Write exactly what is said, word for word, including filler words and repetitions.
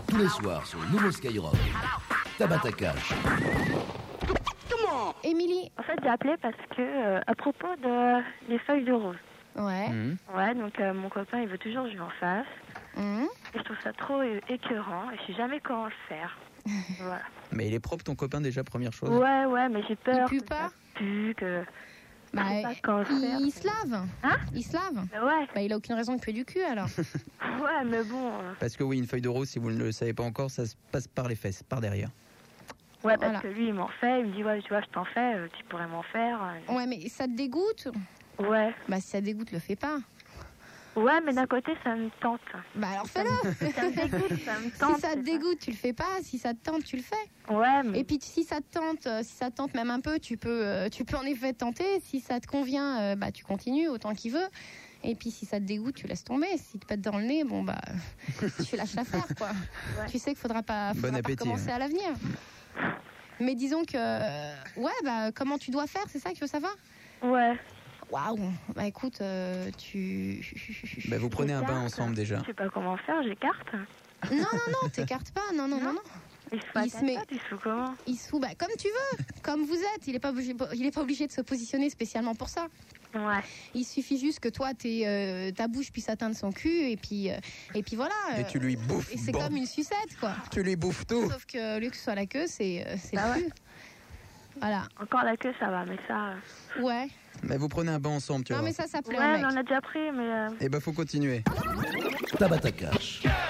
tous les soirs sur le nouveau Skyrock. Tabata Cash. Émilie. En fait, j'ai appelé parce que, euh, à propos de les feuilles de rose. Ouais. Mmh. Ouais, donc euh, mon copain, il veut toujours que je lui en fasse. Mmh. Et je trouve ça trop é- écœurant et je sais jamais comment le faire. Voilà. Mais il est propre ton copain déjà, première chose. Ouais, ouais, mais j'ai peur. Il pue que pas ça pue, que... Bah, Je sais pas comment faire. il, il se lave. Hein Il se lave. Mais ouais, Bah, il a aucune raison de puer du cul alors. ouais, mais bon... euh, Parce que oui, une feuille de rose, si vous ne le savez pas encore, ça se passe par les fesses, par derrière. Ouais, parce Voilà. que lui, il m'en fait. Il me dit, ouais, tu vois, je t'en fais, euh, tu pourrais m'en faire. euh. Ouais, mais ça te dégoûte. Ouais. Bah, si ça dégoûte, le fais pas. Ouais, mais d'un côté, ça me tente. Bah, alors fais-le. Ça me dégoûte, ça me tente. Si ça te c'est dégoûte, tu le fais pas. Si ça te tente, tu le fais. ça. Ouais, mais... Et puis si ça te tente, euh, si ça te tente même un peu, tu peux, euh, tu peux en effet tenter. Si ça te convient, euh, bah tu continues autant qu'il veut. Et puis si ça te dégoûte, tu laisses tomber. Si te pète dans le nez, bon bah tu lâches l'affaire quoi. Ouais. Tu sais qu'il faudra pas, faudra Bon pas appétit, recommencer hein. à l'avenir. Mais disons que, euh, ouais bah comment tu dois faire, c'est ça que tu veux savoir? Ouais. Waouh. Bah écoute, euh, tu. Bah, vous prenez un bain J'écarte. ensemble déjà. Je sais pas comment faire, j'écarte. Non non non, t'écartes pas. Non non non non. Il se fait Il se met- il se fout comment? Il se fout, bah, comme tu veux, comme vous êtes. Il est pas obligé, il est pas obligé de se positionner spécialement pour ça. Ouais. Il suffit juste que toi, t'es, euh, ta bouche puisse atteindre son cul et puis, euh, et puis voilà. Et euh, tu lui bouffes. et c'est bon, comme une sucette, quoi. Tu lui bouffes tout. Sauf que au lieu que ce soit la queue, c'est, euh, c'est Bah le cul. Voilà. Encore la queue, ça va, mais ça... euh, Ouais. Mais vous prenez un bain ensemble, tu Non, vois. mais ça, ça plaît Ouais, au mais mec. on a déjà pris, mais... euh, Et bah faut continuer. Tabata Cash.